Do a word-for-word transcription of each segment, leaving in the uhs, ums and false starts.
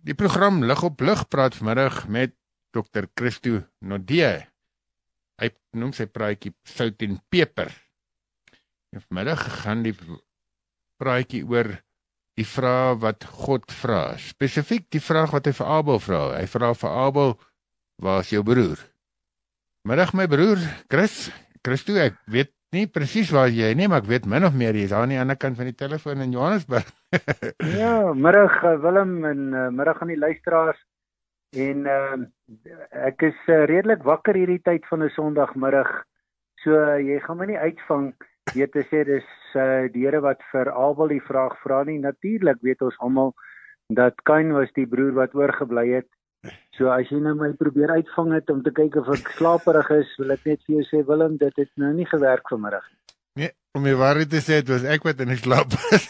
Die program Lig op Lig praat vanmiddag met dokter Christo Nodee. Hy noem sy praatjie Sout en Peper. En vanmiddag gaan die praatjie oor die vraag wat God vra. Spesifiek die vraag wat hy vir Abel vra. Hy vra vir Abel, waar is jou broer? Middag my broer, Chris. Christo, ek weet nie presies waar jy nie, maar ek weet min of meer, jy is aan die ander kant van die telefoon in Johannesburg. Ja, middag Willem en uh, middag aan die luisteraars. En uh, ek is uh, redelik wakker hierdie tyd van 'n Sondagmiddag. So uh, jy gaan my nie uitvang weet te sê dis uh, die Here wat vir Abel die vraag vra nie. Natuurlik weet ons almal dat Kain was die broer wat oorgebly het. So as jy nou my probeer uitvang het om te kyk of ek slaperig is, wil ek net vir jou sê Willem, dit het nou nie gewerk vanmiddag. Nee, om die waarheid te sê, het was ek wat in die slaap was.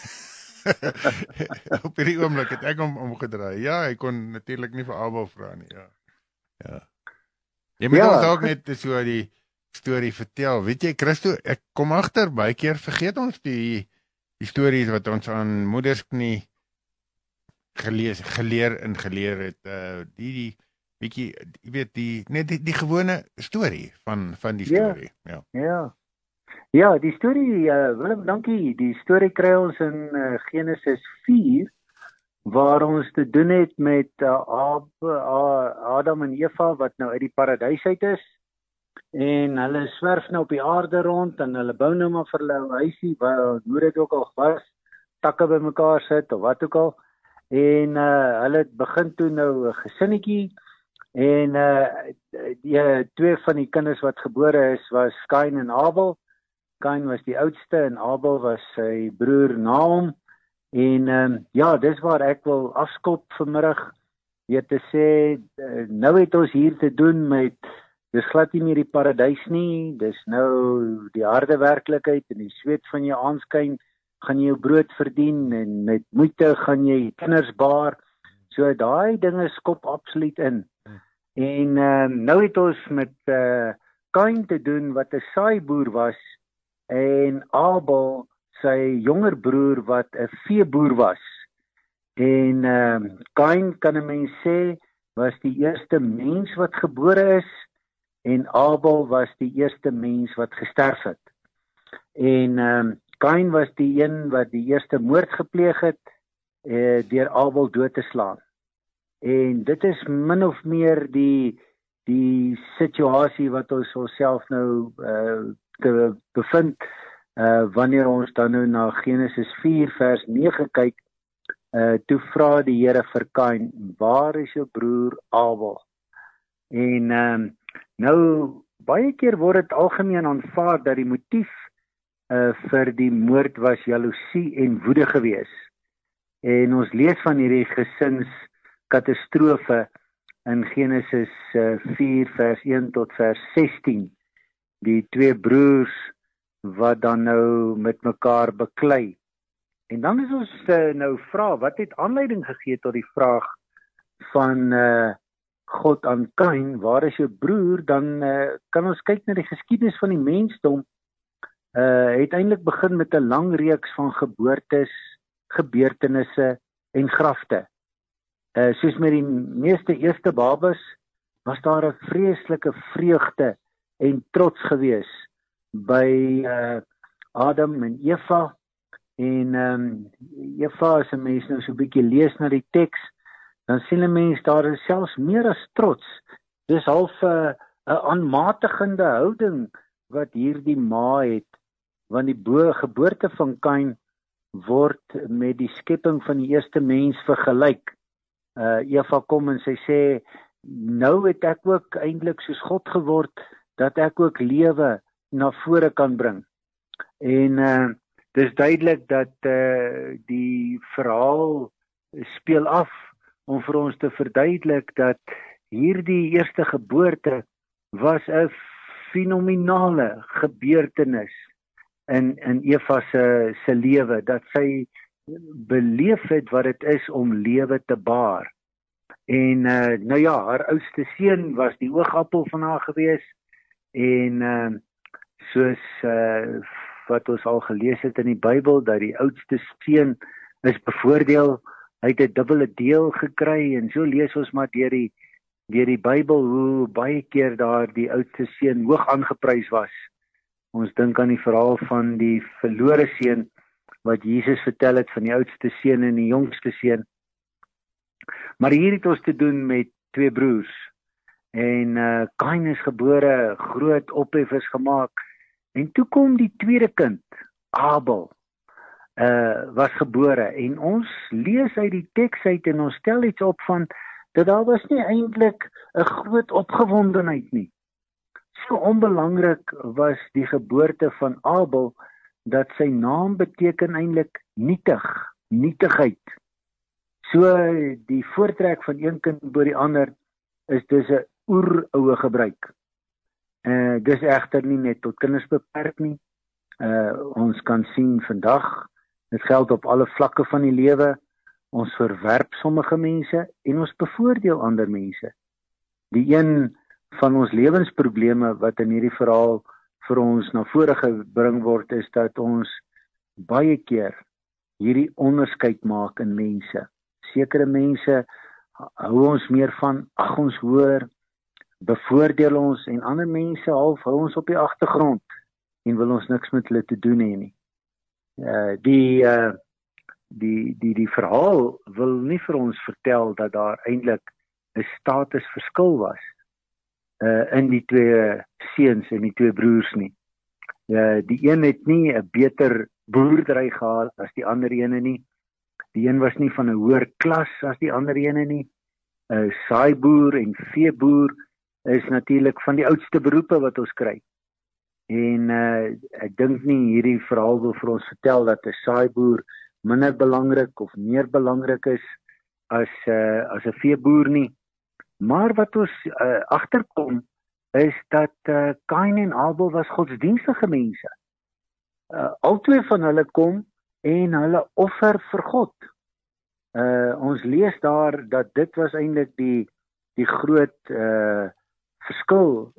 Op hierdie oomblik het ek hom omgedraai. Ja, hy kon natuurlik nie vir Abel vra nie. Ja. Ja. Jy moet ja, ons ook net so die storie vertel. Weet jy, Christo, ek kom agter baie keer vergeet ons die die stories wat ons aan moedersknie gelees, geleer en geleer het. Uh die die bietjie, jy weet die net die, die gewone storie van van die storie. Ja. Ja. Ja. Ja, die storie, uh, Willem, dankie. Die storie kry ons in uh, Genesis vier, waar ons te doen het met uh, Ab, uh, Adam en Eva, wat nou uit die paradys uit is. En hulle swerf nou op die aarde rond, en hulle bou nou maar vir hulle huisie, waar hoe dit ook al was, takke by mekaar sit, of wat ook al. En uh, hulle begin toe nou 'n gesinnetjie, en uh, die uh, twee van die kinders wat gebore is, was Kain en Abel. Kain was die oudste en Abel was sy broer na hom. En um, ja, dis waar ek wil afskop vanmiddag. Weet te sê, nou het ons hier te doen met, dis glad nie meer die paradys nie, dis nou die harde werklikheid en die sweet van jou aanskyn, gaan jy jou brood verdien en met moeite gaan jy kinders baar. So daai dinge skop absoluut in. En um, nou het ons met uh, Kain te doen wat 'n saaiboer was, en Abel, sy jonger broer wat 'n veeboer was. En ehm uh, Kain, kan 'n mens sê, was die eerste mens wat gebore is, en Abel was die eerste mens wat gesterf het. En ehm uh, Kain was die een wat die eerste moord gepleeg het eh, deur Abel dood te slaan. En dit is min of meer die die situasie wat ons onsself nou uh, te bevind, uh, wanneer ons dan nou na Genesis vier vers nege kyk, uh, toe vra die Here vir Kain, waar is jou broer Abel? En um, nou, baie keer word dit algemeen aanvaar dat die motief uh, vir die moord was jaloesie en woede gewees. En ons lees van hierdie gesinskatastrofe in Genesis uh, vier vers een tot vers sestien. Die twee broers wat dan nou met mekaar beklei. En dan is ons uh, nou vra, wat het aanleiding gegee tot die vraag van uh, God aan Kain, waar is jou broer? Dan uh, kan ons kyk na die geskiedenis van die mensdom. Uh, het eintlik begin met 'n lang reeks van geboortes, gebeurtenisse en grafte. Uh, soos met die meeste eerste babas, was daar 'n vreeslike vreugde en trots gewees by uh, Adam en Eva. En um, Eva, as 'n mens nou so 'n bietjie lees na die teks, dan sien 'n mens daar is selfs meer as trots. Dis half 'n uh, 'n aanmatigende houding wat hierdie ma het, want die bo geboorte van Kain word met die skepping van die eerste mens vergelyk. Uh, Eva kom en sy sê, nou het ek ook eintlik soos God geword, dat ek ook lewe na vore kan bring. En uh, dis duidelik dat uh, die verhaal speel af om vir ons te verduidelik dat hierdie eerste geboorte was 'n fenominale gebeurtenis in in Eva se se lewe, dat sy beleef het wat dit is om lewe te baar. En uh, nou ja, haar oudste seun was die oogappel van haar gewees, en uh, soos uh, wat ons al gelees het in die Bybel, dat die oudste seun is bevoordeel hy het 'n dubbele deel gekry, en so lees ons maar deur die, deur die Bybel, hoe baie keer daar die oudste seun hoog aangeprys was. Ons dink aan die verhaal van die verlore seun, wat Jesus vertel het van die oudste seun en die jongste seun. Maar hier het ons te doen met twee broers, en uh, Kain is gebore, groot ophef is gemaak, en toe kom die tweede kind, Abel, uh, was gebore, en ons lees uit die teks uit, en ons stel iets op van, dat daar was nie eintlik 'n groot opgewondenheid nie. So onbelangrik was die geboorte van Abel, dat sy naam beteken eintlik nietig, nietigheid. So die voortrek van een kind bo die ander, is dis 'n oeroue gebruik. Uh, dis egter nie net tot kinders beperk nie. Uh, ons kan sien vandag, dit geld op alle vlakke van die lewe, ons verwerp sommige mense en ons bevoordeel ander mense. Die een van ons lewensprobleme wat in hierdie verhaal vir ons na vore gebring word, is dat ons baie keer hierdie onderskeid maak in mense. Sekere mense hou ons meer van, ag ons hoor, bevoordeel ons, en ander mense half hou ons op die agtergrond en wil ons niks met hulle te doen hê nie. Uh, die, uh, die, die, die verhaal wil nie vir ons vertel dat daar eintlik 'n statusverskil was uh, in die twee seuns en die twee broers nie. Uh, die een het nie 'n beter boerdery gehad as die ander ene nie. Die een was nie van 'n hoër klas as die ander ene nie. 'n uh, Saaiboer en veeboer is natuurlik van die oudste beroepe wat ons kry. En uh, ek dink nie hierdie verhaal wil vir ons vertel dat 'n saaiboer minder belangrik of meer belangrik is as uh, as 'n veeboer nie. Maar wat ons uh, agterkom is dat uh, Kain en Abel was godsdienstige mense. Uh, albei van hulle kom en hulle offer vir God. Uh, ons lees daar dat dit was eintlik die die groot uh, verskil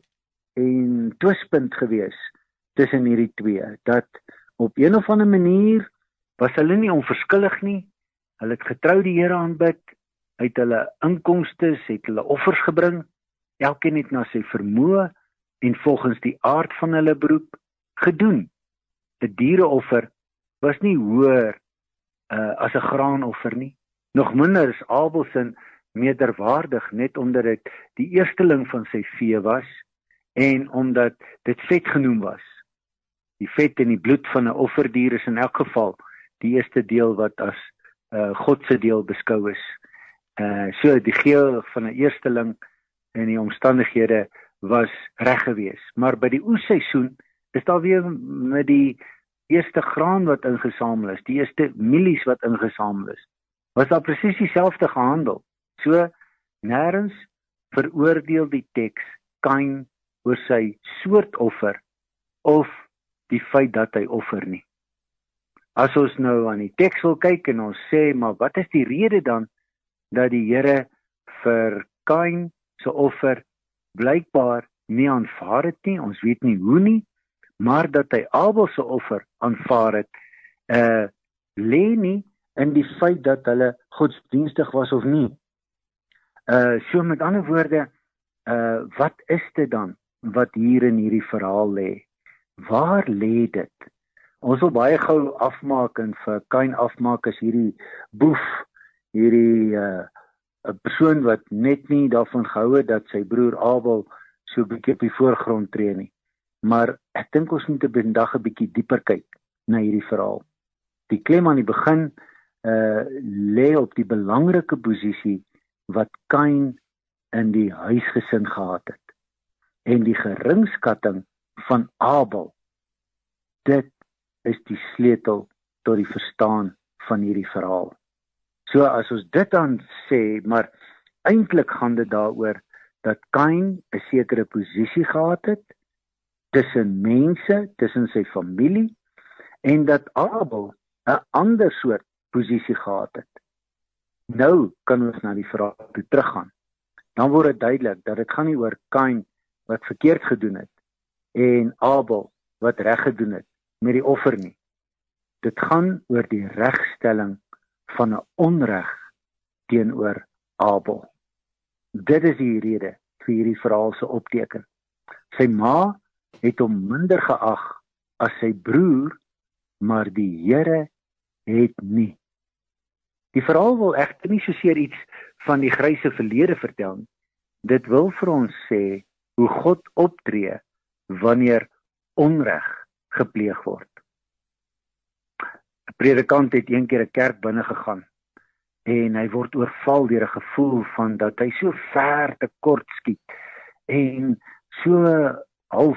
en twispunt gewees tussen hierdie twee, dat op een of ander manier was hulle nie onverskillig nie, hulle het getrou die Here aanbid, uit hulle inkomstes het hulle offers gebring, elkeen het na sy vermoë en volgens die aard van hulle beroep gedoen. 'n Diereoffer was nie hoër uh, as 'n graanoffer nie, nog minder is Abel se meerderwaardig, net omdat dit die eersteling van sy vee was, en omdat dit vet genoem was. Die vet en die bloed van 'n offerdier is in elk geval die eerste deel wat as uh, God se deel beskou is. Uh, so die gee van 'n eersteling en die omstandighede was reg gewees. Maar by die oesseisoen is daar weer met die eerste graan wat ingesamel is, die eerste mielies wat ingesamel is, was daar presies dieselfde gehandel. So nêrens veroordeel die teks Kain oor sy soort offer of die feit dat hy offer nie. As ons nou aan die teks wil kyk en ons sê, maar wat is die rede dan dat die Here vir Kain se offer blykbaar nie aanvaar het nie, ons weet nie hoe nie, maar dat hy Abel se offer aanvaar het, uh, lê nie in die feit dat hulle godsdienstig was of nie. Uh, so met ander woorde, uh, wat is dit dan wat hier in hierdie verhaal lê? Waar lê dit? Ons wil baie gou afmaak en vir Kain afmaak as hierdie boef, hierdie uh, 'n persoon wat net nie daarvan gehou het dat sy broer Abel so 'n bietjie op die voorgrond tree nie. Maar ek dink ons moet op 'n dag 'n bietjie dieper kyk na hierdie verhaal. Die klem aan die begin uh, lê op die belangrike posisie wat Kain in die huisgesin gehad het. En die geringskatting van Abel, dit is die sleutel tot die verstaan van hierdie verhaal. So as ons dit dan sê, maar eintlik gaan dit daaroor dat Kain 'n sekere posisie gehad het tussen mense, tussen sy familie, en dat Abel 'n ander soort posisie gehad het. Nou kan ons na die verhaal toe teruggaan. Dan word dit duidelik dat dit gaan nie oor Kain wat verkeerd gedoen het en Abel wat reg gedoen het met die offer nie. Dit gaan oor die regstelling van 'n onreg teenoor Abel. Dit is die rede vir hierdie verhaal se opteken. Sy ma het hom minder geag as sy broer, maar die Here het nie. Die verhaal wil egter nie soseer iets van die gryse verlede vertel nie. Dit wil vir ons sê hoe God optree wanneer onreg gepleeg word. 'n Predikant het een keer 'n kerk binne gegaan en hy word oorval deur 'n gevoel van dat hy so ver te kort skiet en so half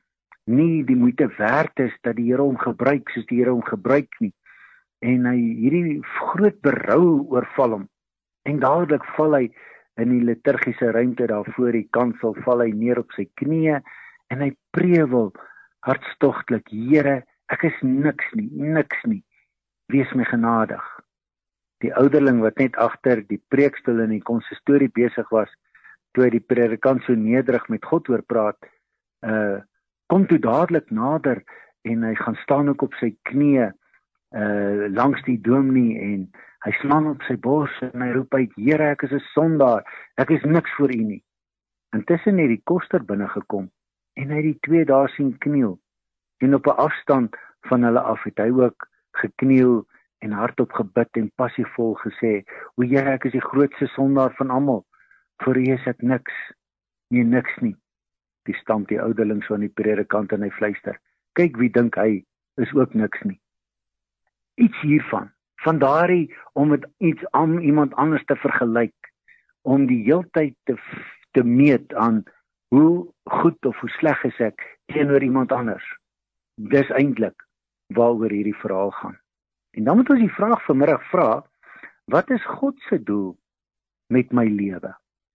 nie die moeite werd is dat die Here hom gebruik soos die Here hom gebruik nie. En hy hierdie groot berou oorval hom. En dadelik val hy in die liturgiese ruimte daar voor die kansel, val hy neer op sy knieë en hy prewel hartstogtelik: Here, ek is niks nie, niks nie. Wees my genadig. Die ouderling wat net agter die preekstoel in die konsistorie besig was, toe hy die predikant so nederig met God oor praat, uh, kom toe dadelik nader en hy gaan staan ook op sy knieë uh, langs die dominee en hy slaan op sy bors en hy roep uit: Here, ek is 'n sondaar, ek is niks vir U nie. Intussen het die koster binne gekom en hy het die twee daar sien kniel en op 'n afstand van hulle af het hy ook gekniel en hardop gebid en passievol gesê: O Here, ek is die grootste sondaar van almal, vir U is ek niks, nee niks nie. Die stamp die ouderling so aan die predikant en hy fluister: Kyk wie dink hy is ook niks nie. Iets hiervan, van daardie om met iets aan iemand anders te vergelyk, om die heeltyd te, te meet aan hoe goed of hoe sleg is ek teenoor iemand anders. Dis eintlik waaroor hierdie verhaal gaan. En dan moet ons die vraag vanmiddag vra: wat is God se doel met my lewe?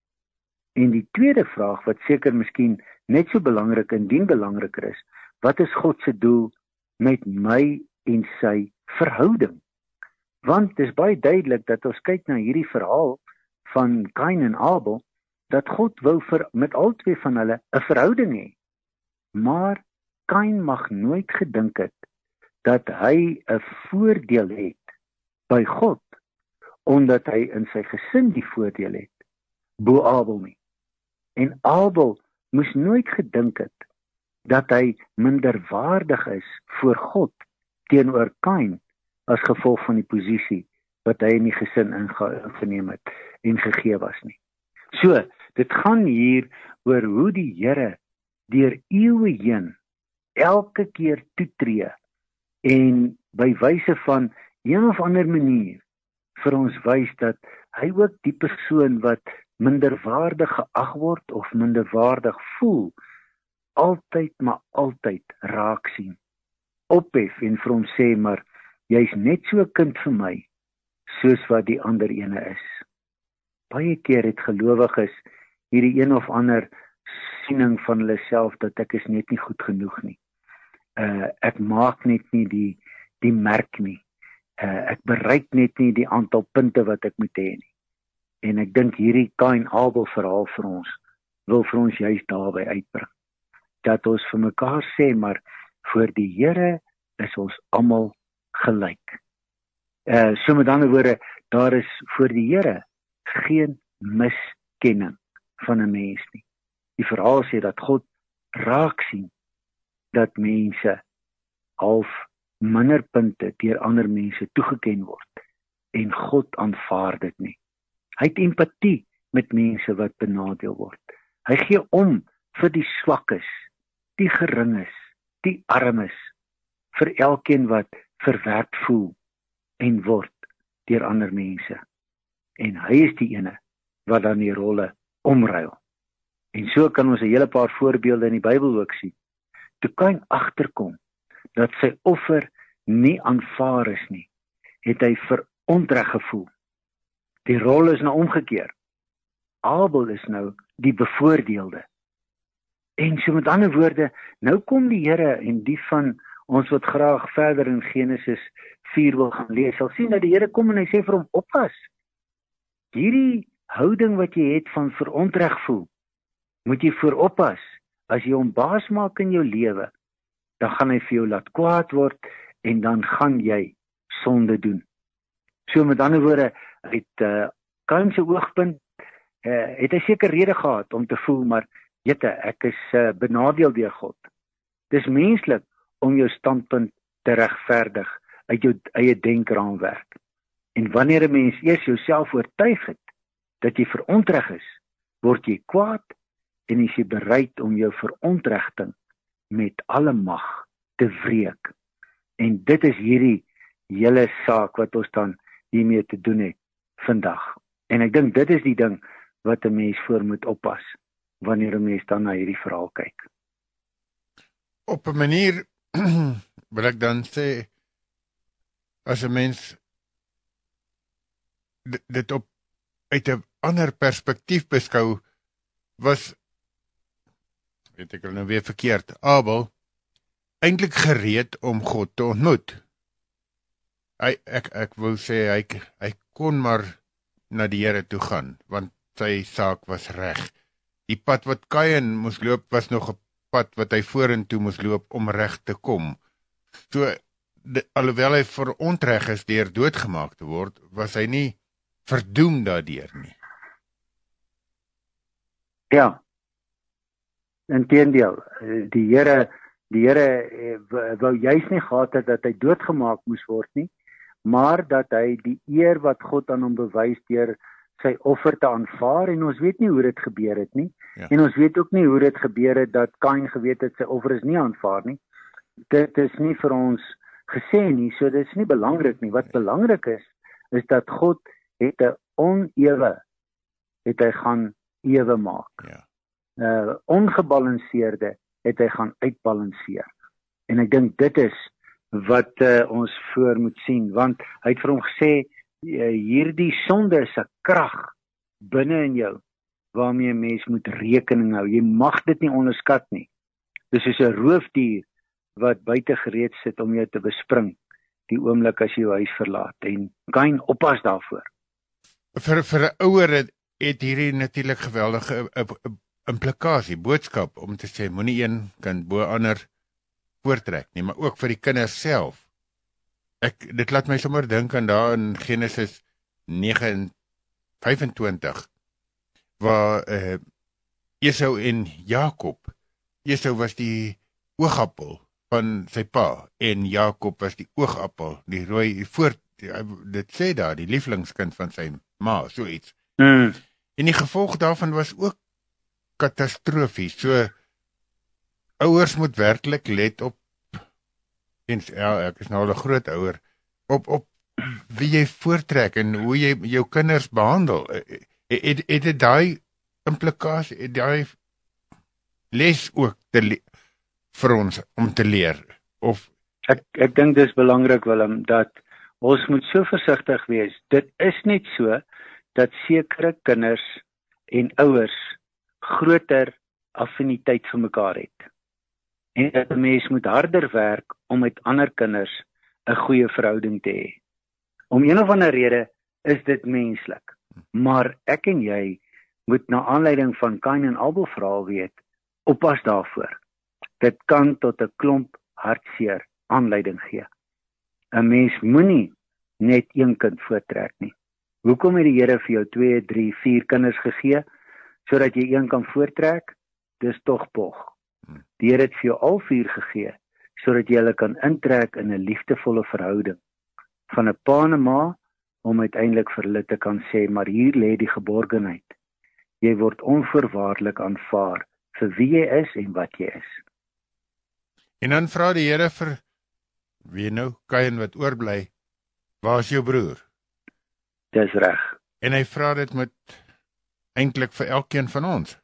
En die tweede vraag, wat seker miskien net so belangrik en dien belangriker is: wat is God se doel met my en sy verhouding? Want dit is baie duidelik dat ons kyk na hierdie verhaal van Kain en Abel, dat God wou vir, met al twee van hulle 'n verhouding hê. Maar Kain mag nooit gedink het dat hy 'n voordeel het by God, omdat hy in sy gesin die voordeel het, bo Abel nie. En Abel moes nooit gedink het dat hy minderwaardig is voor God teenoor Kain as gevolg van die posisie wat hy in die gesin ingeneem het en gegee was nie. So, dit gaan hier oor hoe die Here deur eeue heen elke keer toetree en by wyse van een of ander manier vir ons wys dat hy ook die persoon wat minderwaardig geag word of minderwaardig voel, altyd maar altyd raak sien, ophef en vir hom sê: maar jy's net so 'n kind vir my soos wat die ander ene is. Baie keer het gelowiges hierdie een of ander siening van hulle self dat ek is net nie goed genoeg nie. Uh, ek maak net nie die die merk nie. Uh, ek bereik net nie die aantal punte wat ek moet hê nie. En ek dink hierdie Kain Abel verhaal vir ons wil vir ons juist daarby uitbring. Dat ons vir mekaar sê, maar voor die Here is ons almal gelyk. Uh, so met ander woorde, daar is voor die Here geen miskenning van 'n mens nie. Die verhaal sê dat God raak sien dat mense half minder punte deur ander mense toegeken word en God aanvaar dit nie. Hy het empatie met mense wat benadeel word. Hy gee om vir die swakkes, die geringes, die armes, vir elkeen wat verwerp voel en word deur ander mense. En hy is die ene wat dan die rolle omruil. En so kan ons 'n hele paar voorbeelde in die Bybel ook sien. Toe Kain agterkom dat sy offer nie aanvaar is nie, het hy verontreg gevoel. Die rol is nou omgekeer. Abel is nou die bevoordeelde. En so met ander woorde, nou kom die Here, en die van ons wat graag verder in Genesis vier wil gaan lees, sal sien dat die Here kom en hy sê vir hom: oppas. Hierdie houding wat jy het van verontreg voel, moet jy voor oppas. As jy hom baas maak in jou lewe, dan gaan hy vir jou laat kwaad word en dan gaan jy sonde doen. So met ander woorde, het uh, Kain se oogpunt uh, het hy seker rede gehad om te voel, maar jette, ek is uh, benadeel deur God. Dis menslik om jou standpunt te regverdig uit jou eie denkraamwerk. En wanneer 'n mens eers jouself oortuig het dat jy verontreg is, word jy kwaad en is jy bereid om jou verontrechting met alle mag te wreek. En dit is hierdie hele saak wat ons dan hiermee te doen het vandag. En ek dink dit is die ding wat 'n mens voor moet oppas wanneer 'n mens dan na hierdie verhaal kyk. Op 'n manier wil ek dan sê, as 'n mens dit op uit 'n ander perspektief beskou, was, weet ek nou weer verkeerd, Abel eintlik gereed om God te ontmoet. Hy, ek, ek wil sê, hy, hy kon maar na die Here toe gaan, want sy saak was reg. Die pad wat Kain moes loop, was nog 'n pad wat hy vorentoe moes loop om reg te kom. So, de, alhoewel hy verontreg is deur doodgemaak te word, was hy nie verdoem daardeur nie. Ja, inteendeel, die Here, die Here wou juis nie gehad het dat hy doodgemaak moes word nie, maar dat hy die eer wat God aan hom bewys deur sy offer te aanvaar, en ons weet nie hoe dit gebeur het nie, ja. En ons weet ook nie hoe dit gebeur het dat Kain geweet het sy offer is nie aanvaar nie. Dit is nie vir ons gesê nie, so dit is nie belangrik nie. Wat belangrik is, is dat God het 'n onewe, het hy gaan ewe maak. Ja. Uh, ongebalanseerde het hy gaan uitbalanseer. En ek dink dit is wat uh, ons voor moet sien, want hy het vir hom gesê, uh, hierdie sonde is 'n krag binne in jou, waarmee 'n mens moet rekening hou. Jy mag dit nie onderskat nie. Dis soos 'n roofdier wat buite gereed sit om jou te bespring, die oomblik as jy jou huis verlaat. En Kain, oppas daarvoor. Vir, vir 'n ouer het, het hierdie natuurlik geweldige implikasie, boodskap, om te sê, moenie een kind bo ander voortrek nie, maar ook vir die kinders self. Ek, dit laat my sommer dink aan daar in Genesis negen vyfentwintig, waar uh, Esau en Jakob, Esau was die oogappel van sy pa, en Jakob was die oogappel, die rooi, voort, dit sê daar, die lievelingskind van sy ma, so iets. Mm. En die gevolg daarvan was ook katastrofies, so ouers moet werklik let op, en ja, ek is nou al 'n groot ouer, op, op wie jy voortrek en hoe jy jou kinders behandel. Het, het dit daai implikasie, het daai les ook te le- vir ons om te leer? Of Ek, ek dink dis belangrik, Willem, dat ons moet so versigtig wees. Dit is net so, dat sekere kinders en ouers groter affiniteit vir mekaar het. En dat 'n mens moet harder werk om met ander kinders 'n goeie verhouding te hê. Om een of ander rede is dit menslik. Maar ek en jy moet na aanleiding van Kain en Abel verhaal weet, oppas daarvoor. Dit kan tot 'n klomp hartseer aanleiding gee. 'n Mens moenie net een kind voortrek nie. Hoekom het die Here vir jou twee, drie, vier kinders gegee, sodat jy een kan voortrek? Dis tog pog. Die Here het vir jou al vier gegee, sodat jy hulle kan intrek in 'n liefdevolle verhouding. Van 'n pa en 'n ma, om uiteindelik vir hulle te kan sê, maar hier lê die geborgenheid. Jy word onvoorwaardelik aanvaar vir wie jy is en wat jy is. En dan vra die Here vir, wie nou, Kain wat oorbly, waar is jou broer? Dis reg. En hy vra dit met, eintlik vir elkeen van ons.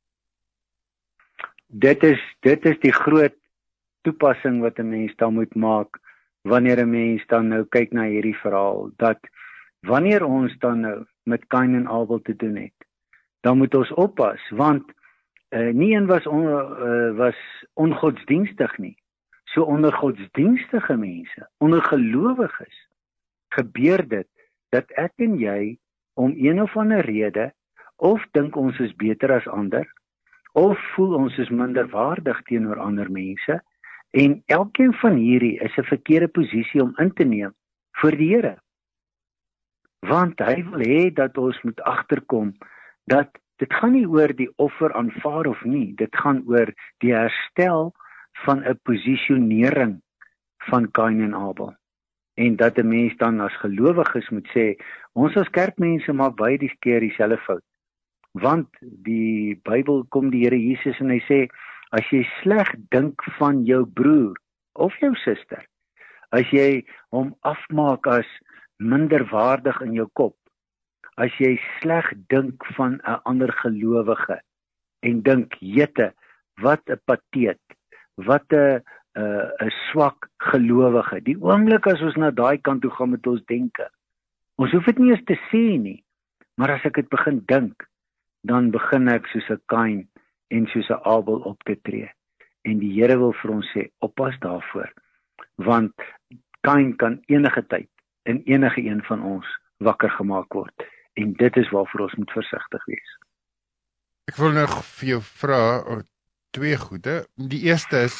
Dit is, dit is die groot toepassing wat 'n mens dan moet maak, wanneer 'n mens dan nou kyk na hierdie verhaal, dat wanneer ons dan nou met Kain en Abel te doen het, dan moet ons oppas, want uh, nie een was, on, uh, was ongodsdienstig nie. So onder godsdienstige mense, onder gelowiges, gebeur dit, dat ek en jy, om een of ander rede, of dink ons is beter as ander, of voel ons is minderwaardig teenoor ander mense, en elkeen van hierdie is 'n verkeerde posisie om in te neem vir die Here. Want hy wil hê dat ons moet agterkom dat dit gaan nie oor die offer aanvaar of nie, dit gaan oor die herstel van 'n posisionering van Kain en Abel. En dat 'n mens dan as gelowiges moet sê, ons as kerkmense maak baie die keer dieselfde fout. Want die Bybel kom die Here Jesus en hy sê, as jy sleg dink van jou broer of jou suster, as jy hom afmaak as minderwaardig in jou kop, as jy sleg dink van 'n ander gelowige en dink, jette, wat 'n pateet, wat 'n 'n 'n swak gelowige. Die oomblik as ons na daai kant toe gaan met ons denke, ons hoef dit nie eens te sê nie, maar as ek dit begin dink, dan begin ek soos 'n Kain en soos 'n Abel op te tree. En die Here wil vir ons sê, oppas daarvoor, want Kain kan enige tyd in enige een van ons wakker gemaak word. En dit is waarvoor ons moet versigtig wees. Ek wil nog vir jou vra oh, twee goede. Die eerste is,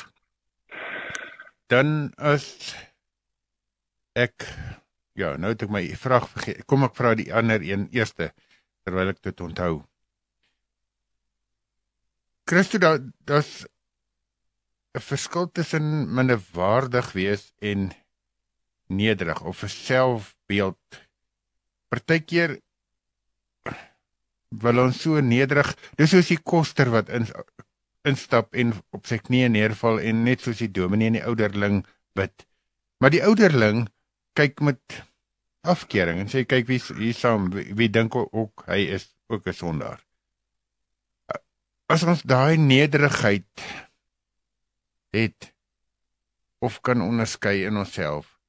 dan as ek, ja, nou het ek my vraag vergeet, kom ek vra die ander een eerste, terwyl ek dit onthou. Christo, daar daar's 'n verskil tussen minderwaardig wees en nederig, of 'n selfbeeld. Partykeer wil ons so nederig, dis soos die koster wat in, instap en op sy knieë neerval en net soos die dominee en die ouderling bid. Maar die ouderling kyk met afkering en sê, kyk wie hier saam, wie, wie dink ook hy is ook 'n sondaar. As ons daai nederigheid het of kan onderskei in onsself,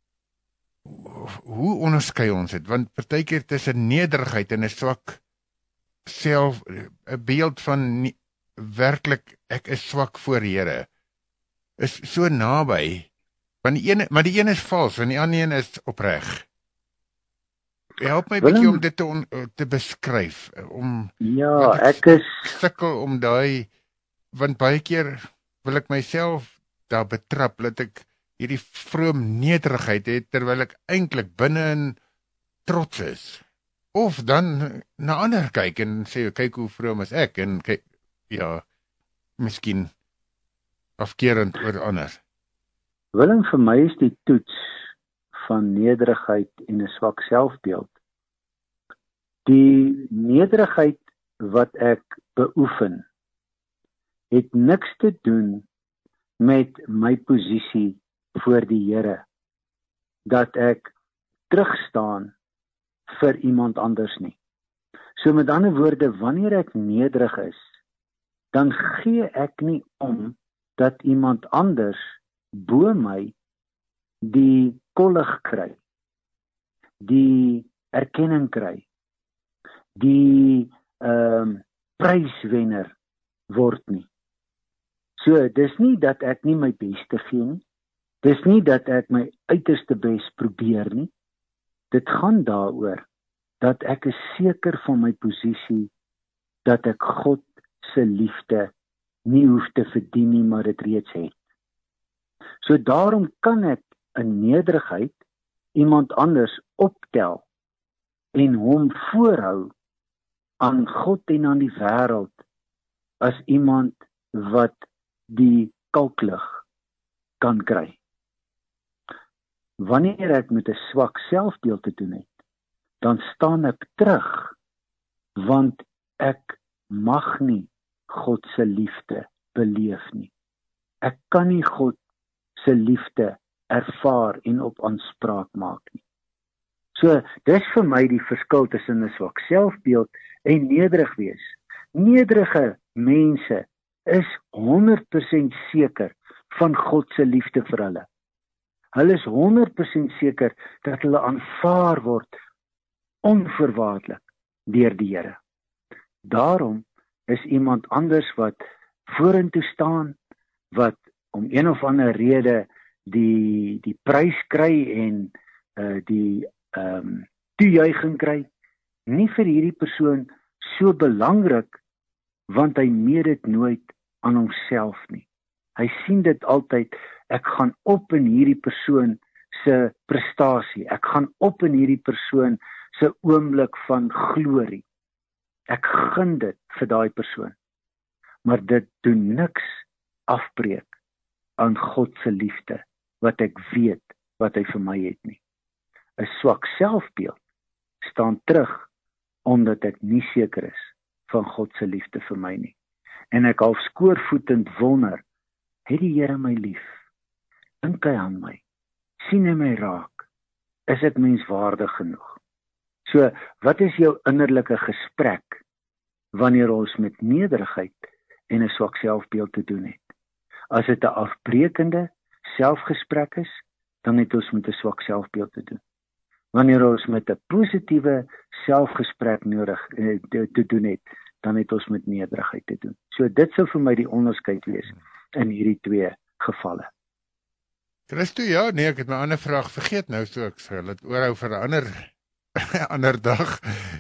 hoe onderskei ons dit? Want partykeer tussen nederigheid en 'n swak self, 'n beeld van nie, werklik ek is swak voor Here, is so naby. Want die ene, maar die een is vals en die ander een is opreg. Help my 'n bietjie om dit te, on, te beskryf, om Ja, ek is sukkel om daai, want baie keer wil ek myself daar betrap dat ek hierdie vroom nederigheid het terwyl ek eintlik binne in trots is. Of dan na ander kyk en sê, kyk hoe vroom is ek, en kyk, ja, miskien afkerend oor ander. Willem, vir my is die toets van nederigheid en 'n swak selfbeeld die nederigheid wat ek beoefen, het niks te doen met my posisie voor die Here, dat ek terugstaan vir iemand anders nie. So met ander woorde, wanneer ek nederig is, dan gee ek nie om dat iemand anders bo my die kollig kry, die erkenning kry, die ehm uh, pryswenner word nie. So, dis nie dat ek nie my beste gee nie, dis nie dat ek my uiterste bes probeer nie, dit gaan daaroor dat ek is seker van my posisie, dat ek God se liefde nie hoef te verdien nie, maar dit reeds het. So daarom kan ek in nederigheid iemand anders optel en hom voorhou aan God en aan die wêreld as iemand wat die kalklig kan kry. Wanneer ek met 'n swak selfbeeld te doen het, dan staan ek terug, want ek mag nie God se liefde beleef nie. Ek kan nie God se liefde ervaar en op aanspraak maak nie. So, dis vir my die verskil tussen 'n swak selfbeeld en nederig wees. Nederige mense is honderd persent seker van God se liefde vir hulle. Hulle is honderd persent seker dat hulle aanvaar word onvoorwaardelik deur die Here. Daarom is iemand anders wat vorentoe staan, wat om een of ander rede die die prys kry en uh, die ehm um, toejuiging kry, nie vir hierdie persoon so belangrik, want hy meet dit nooit aan homself nie. Hy sien dit altyd, ek gaan op in hierdie persoon se prestasie, ek gaan op in hierdie persoon se oomblik van glorie. Ek gun dit vir daai persoon. Maar dit doen niks afbreek aan God se liefde, wat ek weet, wat hy vir my het nie. 'n Swak selfbeeld staan terug, omdat ek nie seker is van God se liefde vir my nie. En ek half skoorvoetend wonder, het die Here my lief? Dink hy aan my? Sien hy my raak? Is ek menswaardig genoeg? So, wat is jou innerlike gesprek, wanneer ons met nederigheid en 'n swak selfbeeld te doen het? As dit 'n afbreekende selfgesprek is, dan het ons met 'n swak selfbeeld te doen. Wanneer ons met 'n positiewe selfgesprek nodig eh, te, te doen het, dan het ons met nederigheid te doen. So dit sou vir my die onderskeid wees in hierdie twee gevalle. Christo, ja, nee, ek het my ander vraag vergeet nou, so ek sal dit oorhou vir 'n ander ander dag.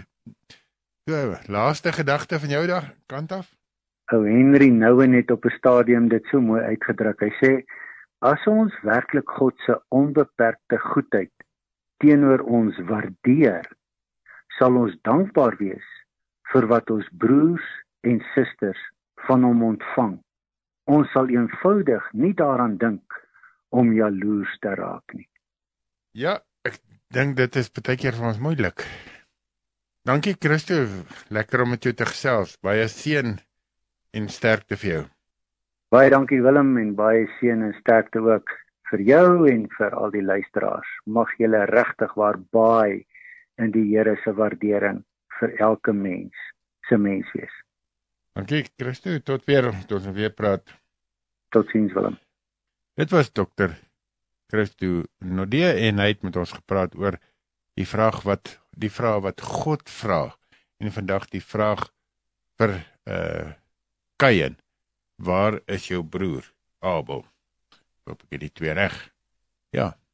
So, laaste gedagte van jou dag, kant af? Ou Henry Nouwen het op 'n stadium dit so mooi uitgedruk. Hy sê, as ons werklik God se onbeperkte goedheid teenoor ons waardeer, sal ons dankbaar wees vir wat ons broers en susters van hom ontvang. Ons sal eenvoudig nie daaraan dink om jaloers te raak nie. Ja, ek dink dit is baie keer vir ons moeilik. Dankie Christo, lekker om met jou te gesels. Baie seën en sterkte vir jou. Baie dankie Willem en baie seën en sterkte ook vir jou en vir al die luisteraars. Mag julle regtig waar baie in die Here se waardering vir elke mens se mens wees. Dankie Christo, tot weer, tot ons weer praat. Totsiens Willem. Dit was dokter Christo Nodee en hy het met ons gepraat oor die vraag wat die vraag wat God vra. En vandag die vraag vir uh Kain, waar is jou broer Abel? Hoop ek het die twee reg. Ja.